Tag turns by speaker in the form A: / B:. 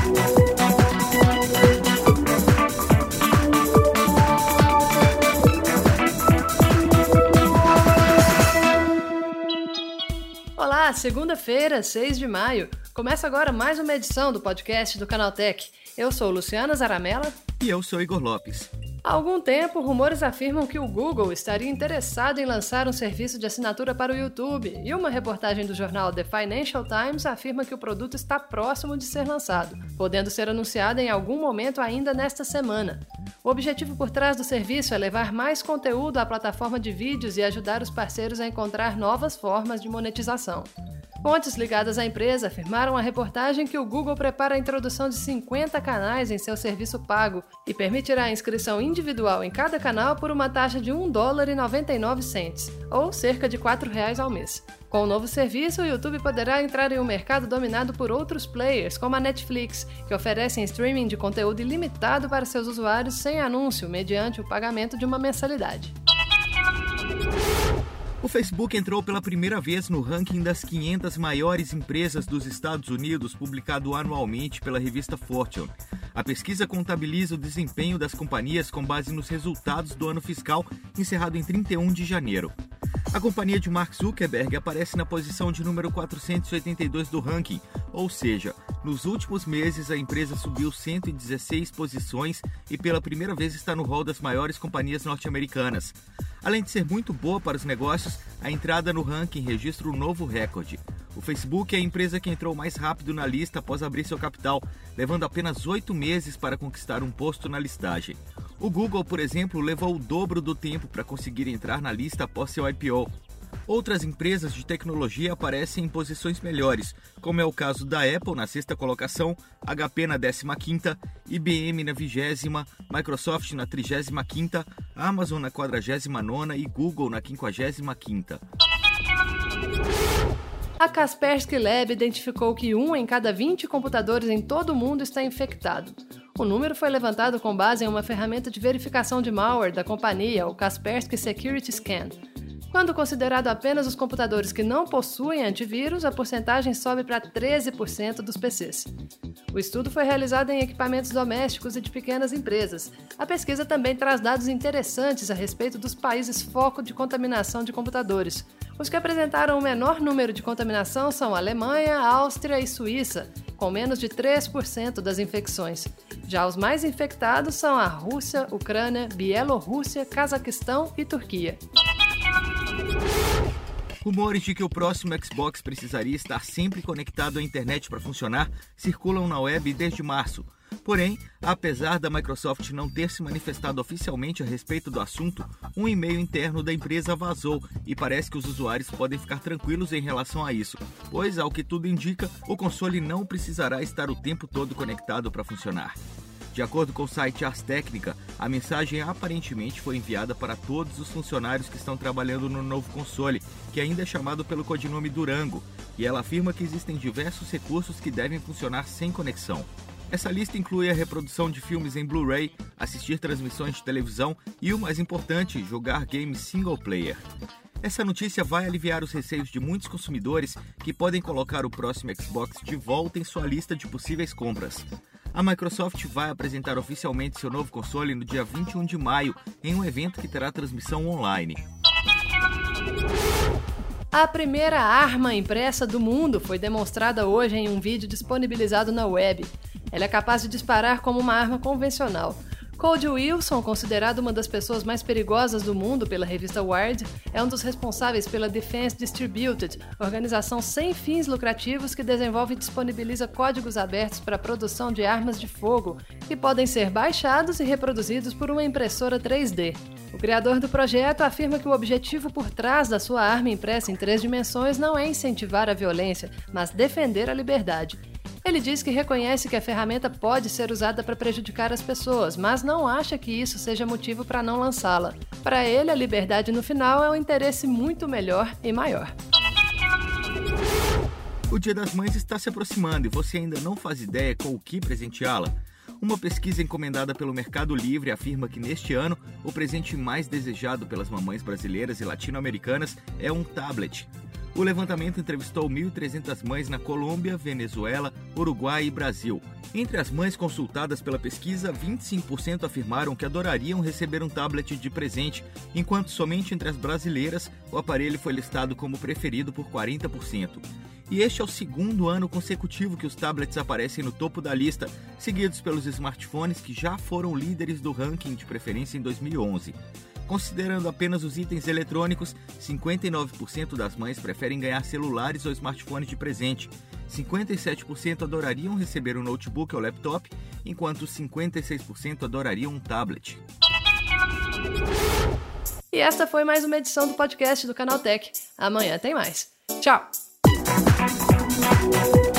A: Olá, segunda-feira, 6 de maio. Começa agora mais uma edição do podcast do Canaltech. Eu sou Luciana Zaramella.
B: E eu sou Igor Lopes.
A: Há algum tempo, rumores afirmam que o Google estaria interessado em lançar um serviço de assinatura para o YouTube, e uma reportagem do jornal The Financial Times afirma que o produto está próximo de ser lançado, podendo ser anunciado em algum momento ainda nesta semana. O objetivo por trás do serviço é levar mais conteúdo à plataforma de vídeos e ajudar os parceiros a encontrar novas formas de monetização. Fontes ligadas à empresa afirmaram à reportagem que o Google prepara a introdução de 50 canais em seu serviço pago e permitirá a inscrição individual em cada canal por uma taxa de $1,99, ou cerca de R$4 ao mês. Com o novo serviço, o YouTube poderá entrar em um mercado dominado por outros players, como a Netflix, que oferecem streaming de conteúdo ilimitado para seus usuários sem anúncio, mediante o pagamento de uma mensalidade.
B: O Facebook entrou pela primeira vez no ranking das 500 maiores empresas dos Estados Unidos, publicado anualmente pela revista Fortune. A pesquisa contabiliza o desempenho das companhias com base nos resultados do ano fiscal, encerrado em 31 de janeiro. A companhia de Mark Zuckerberg aparece na posição de número 482 do ranking, ou seja, nos últimos meses a empresa subiu 116 posições e pela primeira vez está no rol das maiores companhias norte-americanas. Além de ser muito boa para os negócios, a entrada no ranking registra um novo recorde. O Facebook é a empresa que entrou mais rápido na lista após abrir seu capital, levando apenas 8 meses para conquistar um posto na listagem. O Google, por exemplo, levou o dobro do tempo para conseguir entrar na lista após seu IPO. Outras empresas de tecnologia aparecem em posições melhores, como é o caso da Apple na 6ª colocação, HP na 15ª, IBM na 20ª, Microsoft na 35ª, Amazon na 49ª e Google na 55ª.
A: A Kaspersky Lab identificou que 1 em cada 20 computadores em todo o mundo está infectado. O número foi levantado com base em uma ferramenta de verificação de malware da companhia, o Kaspersky Security Scan. Quando considerado apenas os computadores que não possuem antivírus, a porcentagem sobe para 13% dos PCs. O estudo foi realizado em equipamentos domésticos e de pequenas empresas. A pesquisa também traz dados interessantes a respeito dos países foco de contaminação de computadores. Os que apresentaram o menor número de contaminação são a Alemanha, Áustria e Suíça, com menos de 3% das infecções. Já os mais infectados são a Rússia, Ucrânia, Bielorrússia, Cazaquistão e Turquia.
B: Rumores de que o próximo Xbox precisaria estar sempre conectado à internet para funcionar circulam na web desde março. Porém, apesar da Microsoft não ter se manifestado oficialmente a respeito do assunto, um e-mail interno da empresa vazou e parece que os usuários podem ficar tranquilos em relação a isso, pois, ao que tudo indica, o console não precisará estar o tempo todo conectado para funcionar. De acordo com o site Ars Technica, a mensagem aparentemente foi enviada para todos os funcionários que estão trabalhando no novo console, que ainda é chamado pelo codinome Durango, e ela afirma que existem diversos recursos que devem funcionar sem conexão. Essa lista inclui a reprodução de filmes em Blu-ray, assistir transmissões de televisão e, o mais importante, jogar games single player. Essa notícia vai aliviar os receios de muitos consumidores que podem colocar o próximo Xbox de volta em sua lista de possíveis compras. A Microsoft vai apresentar oficialmente seu novo console no dia 21 de maio, em um evento que terá transmissão online.
A: A primeira arma impressa do mundo foi demonstrada hoje em um vídeo disponibilizado na web. Ela é capaz de disparar como uma arma convencional. Cody Wilson, considerado uma das pessoas mais perigosas do mundo pela revista Wired, é um dos responsáveis pela Defense Distributed, organização sem fins lucrativos que desenvolve e disponibiliza códigos abertos para a produção de armas de fogo, que podem ser baixados e reproduzidos por uma impressora 3D. O criador do projeto afirma que o objetivo por trás da sua arma impressa em 3 dimensões não é incentivar a violência, mas defender a liberdade. Ele diz que reconhece que a ferramenta pode ser usada para prejudicar as pessoas, mas não acha que isso seja motivo para não lançá-la. Para ele, a liberdade no final é um interesse muito melhor e maior.
B: O Dia das Mães está se aproximando e você ainda não faz ideia com o que presenteá-la? Uma pesquisa encomendada pelo Mercado Livre afirma que neste ano o presente mais desejado pelas mamães brasileiras e latino-americanas é um tablet. O levantamento entrevistou 1.300 mães na Colômbia, Venezuela, Uruguai e Brasil. Entre as mães consultadas pela pesquisa, 25% afirmaram que adorariam receber um tablet de presente, enquanto somente entre as brasileiras o aparelho foi listado como preferido por 40%. E este é o segundo ano consecutivo que os tablets aparecem no topo da lista, seguidos pelos smartphones que já foram líderes do ranking de preferência em 2011. Considerando apenas os itens eletrônicos, 59% das mães preferem ganhar celulares ou smartphones de presente. 57% adorariam receber um notebook ou laptop, enquanto 56% adorariam um tablet.
A: E esta foi mais uma edição do podcast do Canaltech. Amanhã tem mais. Tchau!